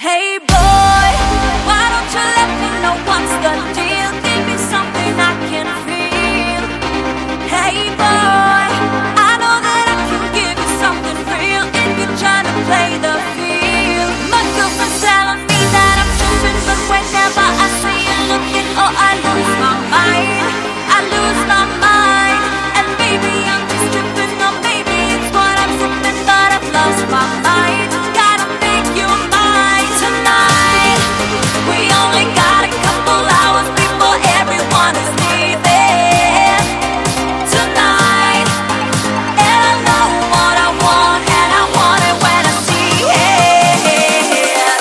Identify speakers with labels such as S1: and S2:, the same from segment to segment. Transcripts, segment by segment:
S1: Hey boy, why don't you let me know what's the deal? Give me something I can feel. Hey boy, I know that I can give you something real if you're trying to play the field. My girlfriend's telling me that I'm tripping, but whenever I see you looking, oh, I lose my mind. I lose my mind. And maybe I'm just tripping, or maybe it's what I'm sipping, but I've lost my mind. Gotta make you mine tonight. We only got a couple hours before everyone is leaving tonight. And I know what I want, and I want it when I see it.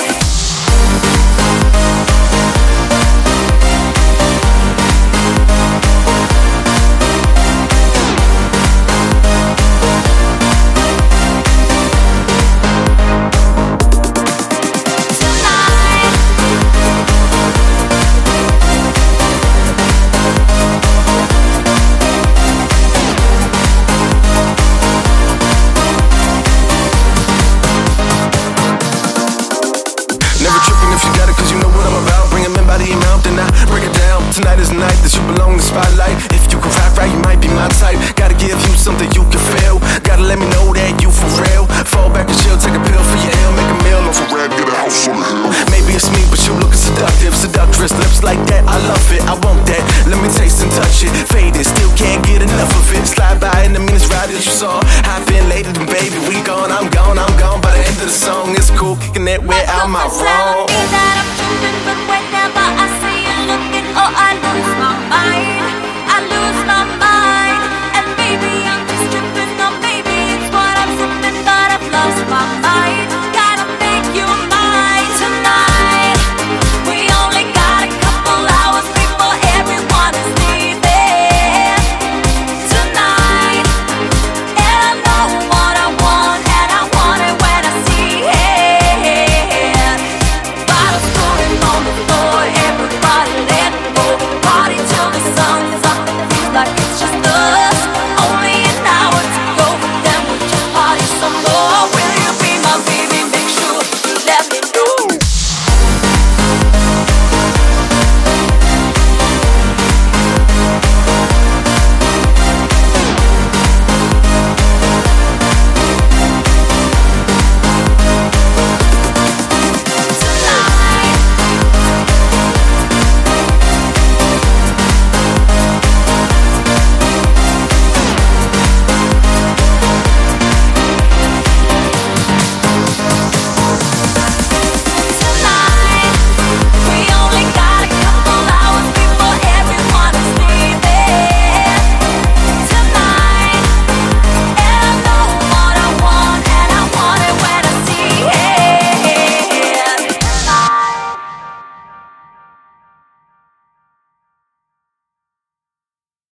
S2: Never tripping if you got it, cause you know what I'm about. Bring 'em in by the amount, then I break it down. Tonight is the night that you belong in the spotlight. If you can rap right, you might be my type. Gotta give you something you can feel. Gotta let me know that you for real. Fall back and chill, take a pill for your ill. Make a meal off a rap, get a house on the hill. Maybe it's me, but you looking seductive. Seductress, lips like that, I love it, I want that. Let me taste and touch it. Faded, still can't get enough of it. Slide by in the minutes ride that you saw. Hop in later, then baby, we gone, I'm gone, I'm gone. By the end of the song, it's cool, kicking that way out my wrong.
S1: Telling me that I'm tripping, but whenever